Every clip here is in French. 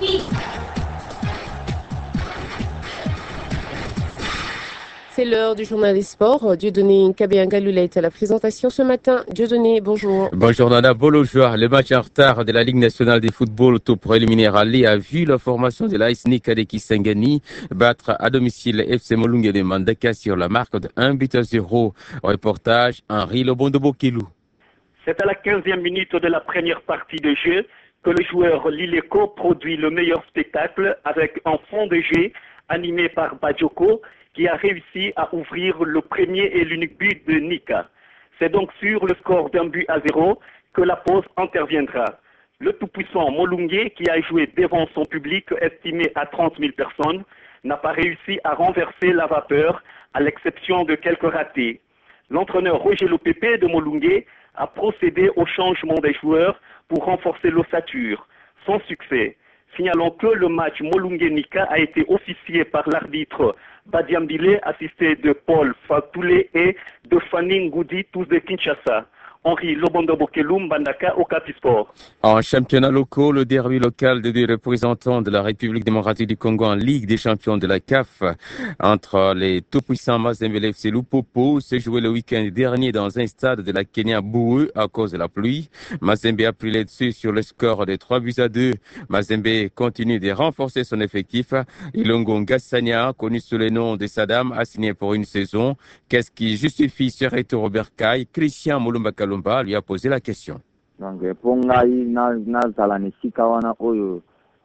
C'est l'heure du journal des sports. Dieudonné Kabeanga-Lula est à la présentation ce matin. Dieudonné, bonjour. Bonjour Nana Bolojua. Le match en retard de la Ligue nationale de football tout préliminaire Ali a vu la formation de l'AS Nikadeki Sengani battre à domicile FC Molungue de Mandaka sur la marque de 1-0. Reportage Henri Lobondo-Bokilou. C'est à la 15e minute de la première partie de jeu que le joueur Lileko produit le meilleur spectacle avec un fond de jeu animé par Bajoko, qui a réussi à ouvrir le premier et l'unique but de Nika. C'est donc sur le score d'1-0 que la pause interviendra. Le tout-puissant Molungue, qui a joué devant son public estimé à 30 000 personnes, n'a pas réussi à renverser la vapeur, à l'exception de quelques ratés. L'entraîneur Roger Lopépé de Molungue a procédé au changement des joueurs pour renforcer l'ossature. Sans succès. Signalons que le match Molungue-Nika a été officié par l'arbitre Badiambile, assisté de Paul Fatoulé et de Fanning Goudi, tous de Kinshasa. Henri Lobondo-Bokelum, Bandaka, Okapi Sport. En championnat local, le derby local des deux représentants de la République démocratique du Congo en Ligue des champions de la CAF entre les tout-puissants Mazembe et FC Lupopo s'est joué le week-end dernier dans un stade de la Kenya boueux à cause de la pluie. Mazembe a pris les dessus sur le score de 3-2. Mazembe continue de renforcer son effectif. Ilongo Ngassania, connu sous le nom de Saddam, a signé pour une saison. Qu'est-ce qui justifie ce retour au bercail? Christian Moulumba Kalumba lui a posé la question. Donc pour ngai nazala nesika wana oyo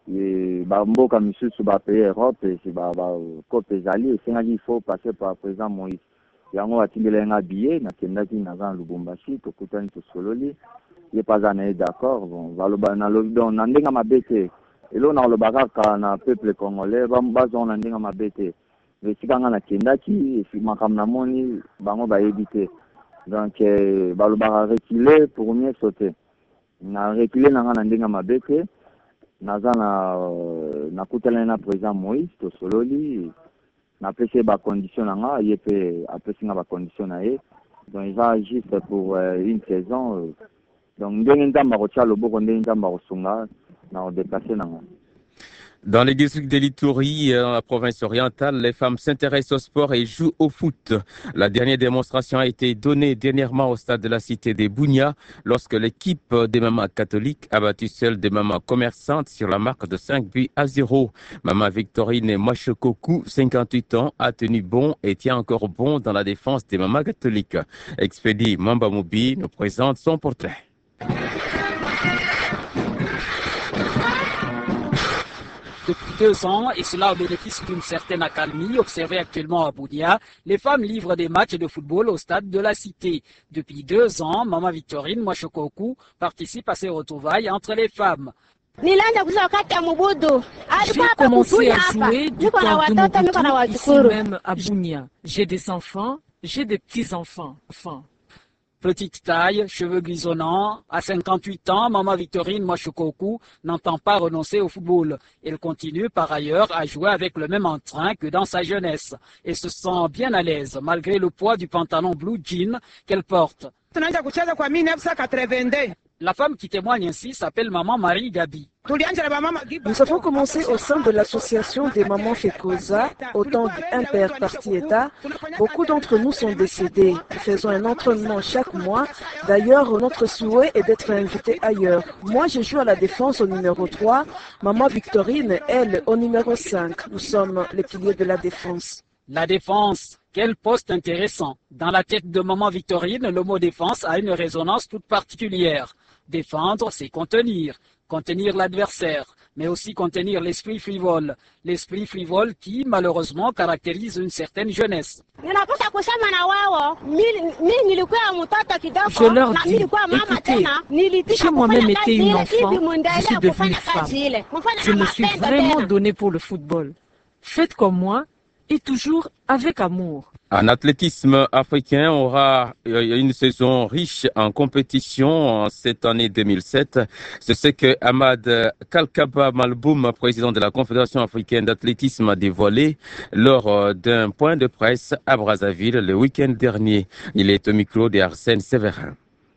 bamboka misusu bapaye Europe si kope ezali esengaki il faut passer par président Moïse yango atindela nga billet nakendaki naza na Lubumbashi tokutani tosololi ye paza na ye d'accord bon baloba na lockdown na ndenga mabete elo na lobaka kaka na peuple congolais bazwa na ndenga mabete esika nga nakendaki makambo namoni bango bayebi te. Donc, balobara reculer pour mieux sauter. Na reculer nanga na ndenga mabete, naza na kutela na président Moïse to sololi, na pese ba condition nanga, yepe apesi nga ba condition na ye. Donc il va juste pour une saison. Donc ndenge ndamba ko tshalo boko ndenge ndamba ko sunga na déplacer nanga. Dans les districts de l'Ituri, dans la province orientale, les femmes s'intéressent au sport et jouent au foot. La dernière démonstration a été donnée dernièrement au stade de la cité des Bounia lorsque l'équipe des mamans catholiques a battu celle des mamans commerçantes sur la marque de 5-0. Maman Victorine Mwachokoku, 58 ans, a tenu bon et tient encore bon dans la défense des mamans catholiques. Expédie Mamba Moubi nous présente son portrait. Depuis 2 ans, et cela au bénéfice d'une certaine accalmie observée actuellement à Bounia, les femmes livrent des matchs de football au stade de la cité. Depuis 2 ans, Maman Victorine Mwachokoku participe à ces retrouvailles entre les femmes. J'ai commencé à jouer du temps de Mobutu, ici même à Bounia. J'ai des enfants, j'ai des petits-enfants. Petite taille, cheveux grisonnants, à 58 ans, Maman Victorine Mwachokoku n'entend pas renoncer au football. Elle continue par ailleurs à jouer avec le même entrain que dans sa jeunesse et se sent bien à l'aise malgré le poids du pantalon blue jean qu'elle porte. La femme qui témoigne ainsi s'appelle Maman Marie Gabi. Nous avons commencé au sein de l'association des mamans Fekoza, au temps du Impair Parti État. Beaucoup d'entre nous sont décédés. Nous faisons un entraînement chaque mois. D'ailleurs, notre souhait est d'être invités ailleurs. Moi, je joue à la défense au numéro 3. Maman Victorine, elle, au numéro 5. Nous sommes les piliers de la défense. La défense, quel poste intéressant. Dans la tête de Maman Victorine, le mot défense a une résonance toute particulière. Défendre, c'est contenir. Contenir l'adversaire, mais aussi contenir l'esprit frivole. L'esprit frivole qui, malheureusement, caractérise une certaine jeunesse. Je leur dis, écoutez, j'ai moi-même été une enfant, je suis devenue femme. Je me suis vraiment donnée pour le football. Faites comme moi et toujours avec amour. En athlétisme africain, on aura une saison riche en compétition cette année 2007. C'est ce que Ahmad Kalkaba Malboum, président de la Confédération africaine d'athlétisme, a dévoilé lors d'un point de presse à Brazzaville le week-end dernier. Il est au micro d'Arsène Séverin.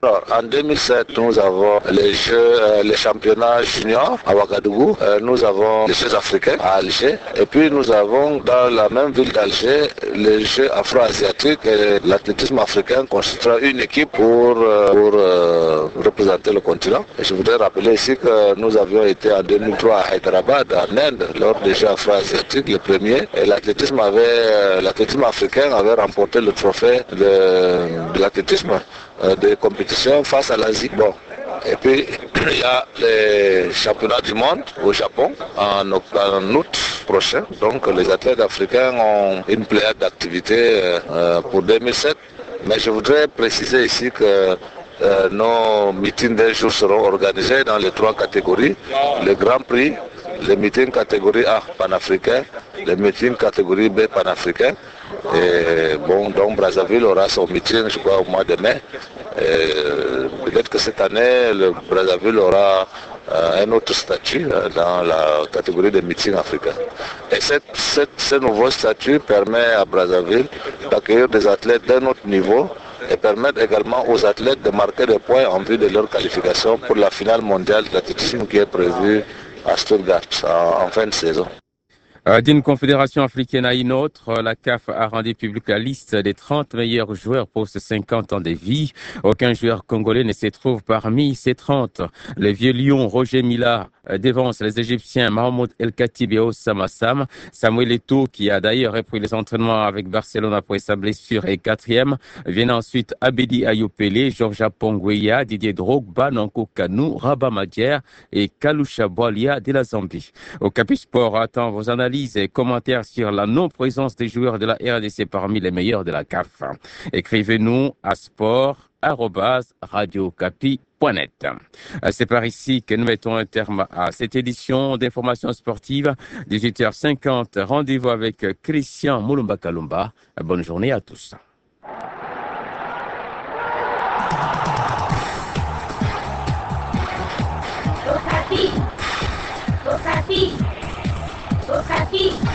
Alors, en 2007, nous avons les championnats juniors à Ouagadougou, nous avons les Jeux africains à Alger, et puis nous avons dans la même ville d'Alger les Jeux afro-asiatiques et l'athlétisme africain constituera une équipe pour représenter le continent. Et je voudrais rappeler ici que nous avions été en 2003 à Hyderabad, en Inde, lors des Jeux afro-asiatiques, le premier, et l'athlétisme africain avait remporté le trophée de l'athlétisme des compétitions face à l'Asie. Bon. Et puis, il y a les championnats du monde au Japon en août prochain. Donc, les athlètes africains ont une pléiade d'activités pour 2007. Mais je voudrais préciser ici que nos meetings d'un jour seront organisés dans les 3 catégories. Le Grand Prix, les meetings catégorie A panafricain, les meetings catégorie B panafricain. Et bon, donc Brazzaville aura son meeting, je crois, au mois de mai. Peut-être que cette année, le Brazzaville aura un autre statut dans la catégorie des meetings africains. Et ce nouveau statut permet à Brazzaville d'accueillir des athlètes d'un autre niveau et permettre également aux athlètes de marquer des points en vue de leur qualification pour la finale mondiale d'athlétisme qui est prévue à Stuttgart en fin de saison. D'une confédération africaine à une autre, la CAF a rendu publique la liste des 30 meilleurs joueurs post-50 ans de vie. Aucun joueur congolais ne se trouve parmi ces 30. Le vieux lion Roger Mila devance les Égyptiens Mahmoud El Khatib et Osama Sam. Samuel Eto'o, qui a d'ailleurs repris les entraînements avec Barcelone après sa blessure, est 4e. Viennent ensuite Abedi Ayopele, Georges Pongweya, Didier Drogba, Nanko Kanou, Rabat Madjer et Kalusha Boalia de la Zambie. Au Capi Sport, attend vos analyses et commentaires sur la non-présence des joueurs de la RDC parmi les meilleurs de la CAF. Écrivez-nous à sport@radiocapi.net. C'est par ici que nous mettons un terme à cette édition d'information sportive. 18h50, rendez-vous avec Christian Moulumba Kalumba. Bonne journée à tous. Okapi.